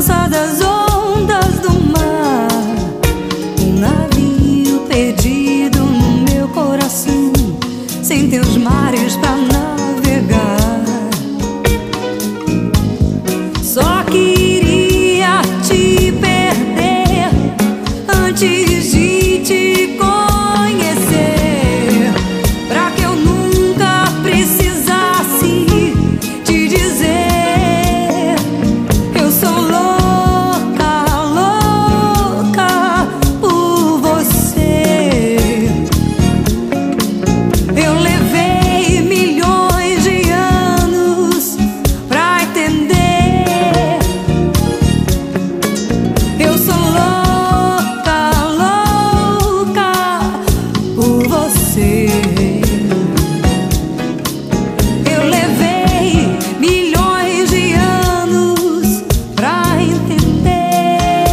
força das ondas do mar, um navio perdido no meu coração, sem teus mares pra navegar. Só queria te perder antes de te conhecer, pra que eu nunca precisasse te dizer: eu sou louca, louca por você. Eu levei milhões de anos pra entender. Eu sou louca, louca por você. Eu levei milhões de anos pra entender.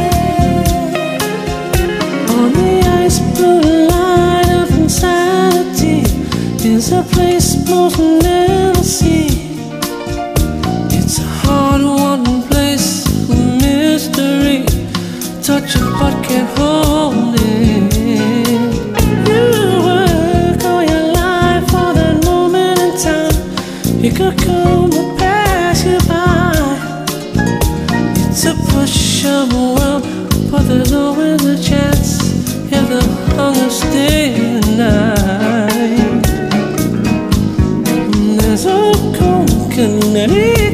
On the ice blue line of insanity is a place most never see. It's a hard-won place with mystery. Touch it but can't hold it. You work all your life for that moment in time. It could come or pass you by. It's a push of a world, but there's always a chance if the hunger stays the night. There's a cold kinetic